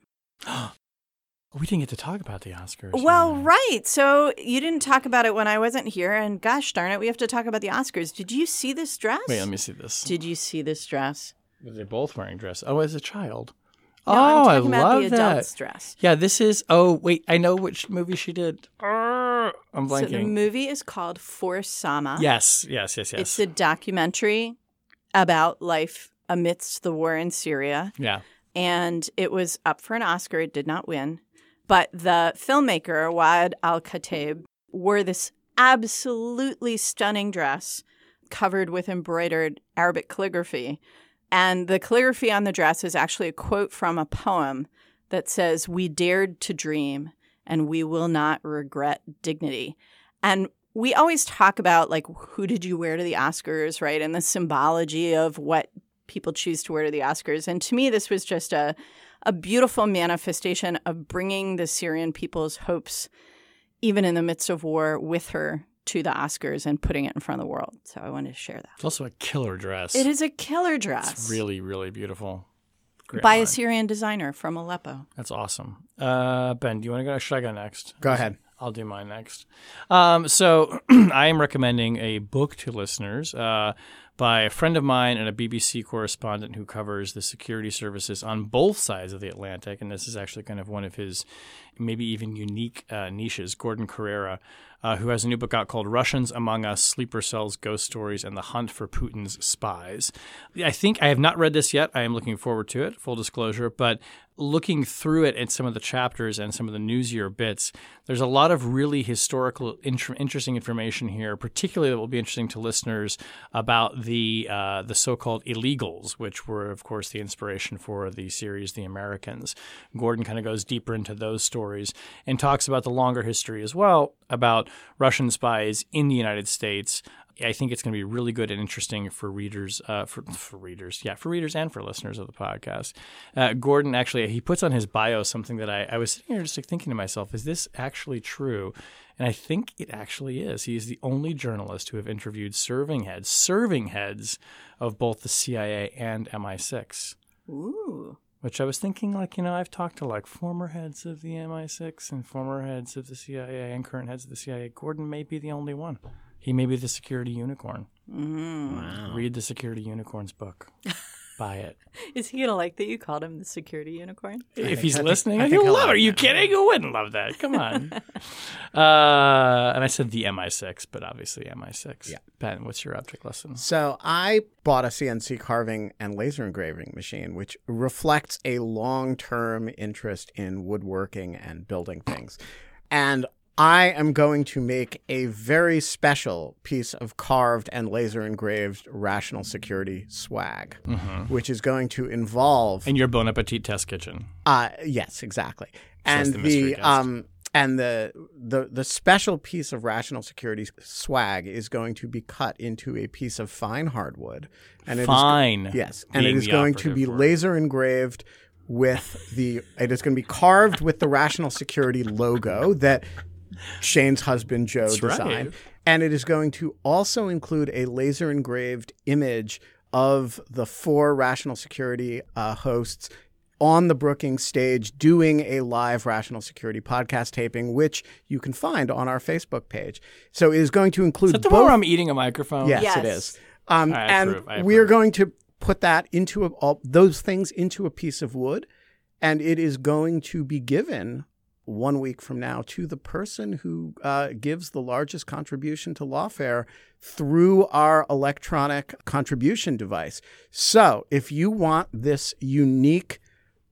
We didn't get to talk about the Oscars. Well, right? right. So you didn't talk about it when I wasn't here. And gosh darn it, we have to talk about the Oscars. Did you see this dress? Wait, let me see this. Did you see this dress? They're both wearing dresses. Oh, as a child. No, oh, I'm I talking about love the that. adult's dress. Yeah, this is. Oh, wait. I know which movie she did. Uh, I'm blanking. So the movie is called For Sama. Yes, yes, yes, yes. It's a documentary about life amidst the war in Syria. Yeah. And it was up for an Oscar. It did not win. But the filmmaker, Waad Al-Khatib, wore this absolutely stunning dress covered with embroidered Arabic calligraphy. And the calligraphy on the dress is actually a quote from a poem that says, "We dared to dream and we will not regret dignity." And we always talk about, like, who did you wear to the Oscars, right? And the symbology of what people choose to wear to the Oscars. And to me, this was just a, a beautiful manifestation of bringing the Syrian people's hopes, even in the midst of war, with her to the Oscars and putting it in front of the world. So I wanted to share that. It's also a killer dress. It is a killer dress. It's really, really beautiful. Great by line. a Syrian designer from Aleppo. That's awesome. Uh, Ben, do you want to go? Should I go next? Go ahead. I'll do mine next. Um, so I am recommending a book to listeners uh, by a friend of mine and a B B C correspondent who covers the security services on both sides of the Atlantic. And this is actually kind of one of his maybe even unique uh, niches, Gordon Carrera, uh, who has a new book out called Russians Among Us, Sleeper Cells, Ghost Stories, and the Hunt for Putin's Spies. I think I have not read this yet. I am looking forward to it, full disclosure. But looking through it and some of the chapters and some of the newsier bits, there's a lot of really historical, int- interesting information here, particularly that will be interesting to listeners about the uh, the so-called illegals, which were, of course, the inspiration for the series The Americans. Gordon kind of goes deeper into those stories and talks about the longer history as well, about Russian spies in the United States I think it's going to be really good and interesting for readers, uh, for for readers, yeah, for readers and for listeners of the podcast. Uh, Gordon actually, he puts on his bio something that I, I was sitting here just like thinking to myself, is this actually true? And I think it actually is. He is the only journalist to have interviewed serving heads, serving heads of both the C I A and M I six. Ooh. Which I was thinking, like, you know, I've talked to like former heads of the M I six and former heads of the C I A and current heads of the C I A. Gordon may be the only one. He may be the security unicorn. Mm. Wow. Read the Security Unicorn's book. Buy it. Is he going to like that you called him the security unicorn? If he's I think- listening, I think he'll he'll love it. like Are you that. kidding? Who wouldn't love that? Come on. uh, and I said the M I six, but obviously M I six. Yeah. Ben, what's your object lesson? So I bought a C N C carving and laser engraving machine, which reflects a long-term interest in woodworking and building things. And I am going to make a very special piece of carved and laser engraved Rational Security swag, Mm-hmm. which is going to involve In your Bon Appetit test kitchen. Uh, yes, exactly. Says And the mystery the guest. um and the the the special piece of Rational Security swag is going to be cut into a piece of fine hardwood. And it is go- Fine. yes, and it being is the going to operative be word. laser engraved with the. It is going to be carved with the Rational Security logo that Shane's husband Joe That's right. designed, and it is going to also include a laser engraved image of the four Rational Security uh, hosts on the Brookings stage doing a live Rational Security podcast taping, which you can find on our Facebook page. So it is going to include Is that the both. one where I'm eating a microphone? Yes, Yes. it is. Um, I and approve, I we are approve. going to put that into a, all those things into a piece of wood, and it is going to be given one week from now to the person who uh, gives the largest contribution to Lawfare through our electronic contribution device. So if you want this unique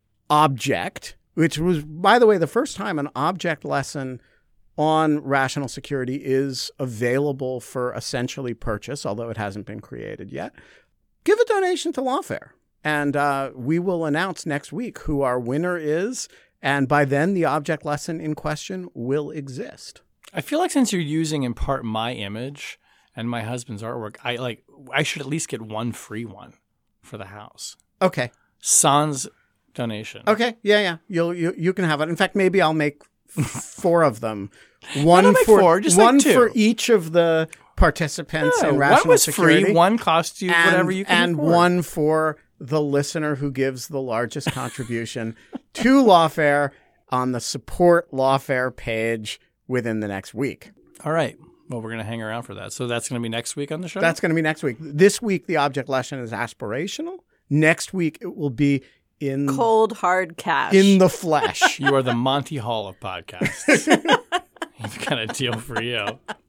object, which was, by the way, the first time an object lesson on Rational Security is available for essentially purchase, although it hasn't been created yet, give a donation to Lawfare. And uh, we will announce next week who our winner is. And by then, the object lesson in question will exist. I feel like since you're using in part my image and my husband's artwork, I like I should at least get one free one for the house. Okay. Sans donation. Okay. Yeah, yeah. You'll you you can have it. In fact, maybe I'll make f- four of them. One don't make for four, just like one two. for each of the participants No, in Rational one was Security. free. One cost you and, whatever you can and afford. one for the listener who gives the largest contribution to Lawfare on the support Lawfare page within the next week. All right. Well, we're going to hang around for that. So that's going to be next week on the show? That's going to be next week. This week, the object lesson is aspirational. Next week, it will be in Cold, hard cash. in the flesh. You are the Monty Hall of podcasts. I've got a deal for you.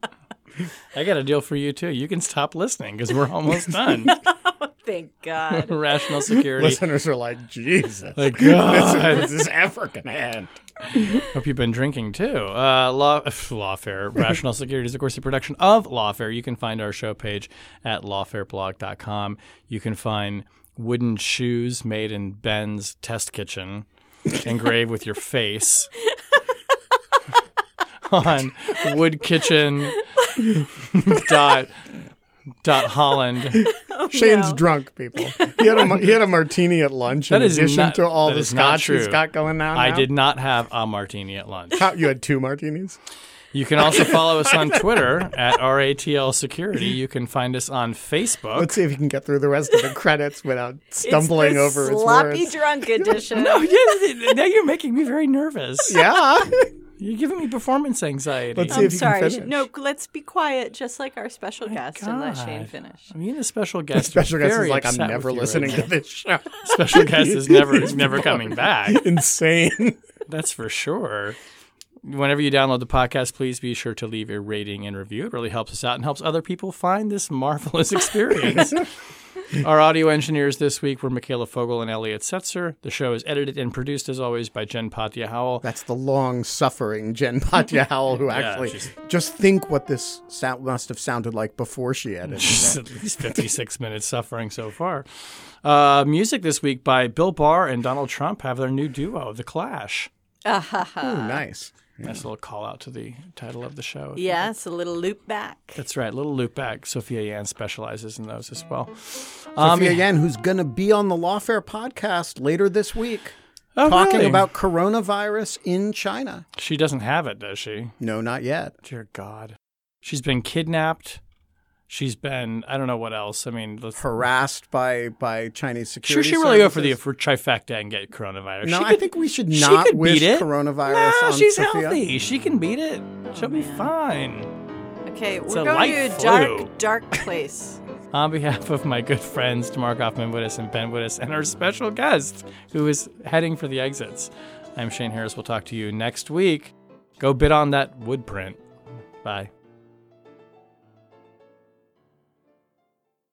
I got a deal for you, too. You can stop listening because we're almost done. Thank God. Rational Security. Listeners are like, Jesus. Like, God. this, is, this is ever going to end. Hope you've been drinking too. Uh, Law, Lawfare, Rational Security is, of course, a production of Lawfare. You can find our show page at lawfare blog dot com. You can find wooden shoes made in Ben's test kitchen, engraved with your face, on woodkitchen dot dot Holland. Shane's no. drunk, people. He had a he had a martini at lunch in That is addition not- to all that the is not scotch he's true. got going on I now. did not have a martini at lunch. How, you had two martinis? You can also follow us on Twitter at R A T L Security. You can find us on Facebook. Let's see if you can get through the rest of the credits without stumbling it's the over its sloppy words. drunk edition. No, yeah, now you're making me very nervous. Yeah. You're giving me performance anxiety. Let's see I'm if you can sorry. finish. No, let's be quiet, just like our special guest, and let Shane God. finish. I mean, the special guest. Special is guest very is like, I'm upset never with you listening right to now. this show. Special guest is never is never coming back. Insane. That's for sure. Whenever you download the podcast, please be sure to leave a rating and review. It really helps us out and helps other people find this marvelous experience. Our audio engineers this week were Michaela Fogel and Elliot Setzer. The show is edited and produced, as always, by Jen Patja Howell. That's the long-suffering Jen Patja Howell who actually she's- just think what this sound must have sounded like before she edited Just it. at least fifty-six minutes suffering so far. Uh, music this week by Bill Barr and Donald Trump have their new duo, The Clash. Ooh, nice. Nice little call out to the title of the show. Yes, a little loop back. That's right, a little loop back. Sophia Yan specializes in those as well. Sophia um, Yan, who's going to be on the Lawfare podcast later this week, oh, talking really? about coronavirus in China. She doesn't have it, does she? No, not yet. Dear God. She's been kidnapped. She's been, I don't know what else. I mean, let's, harassed by, by Chinese security. Should she really go for the for trifecta and get coronavirus? No, she I could, think we should not could wish beat it. coronavirus no, on she's Sophia. healthy. She can beat it. She'll Oh, be man. fine. Okay, It's we're a going light to a flu. dark, dark place. On behalf of my good friends, Tamar Goffman Wittes and Ben Wittes, and our special guest, who is heading for the exits, I'm Shane Harris. We'll talk to you next week. Go bid on that wood print. Bye.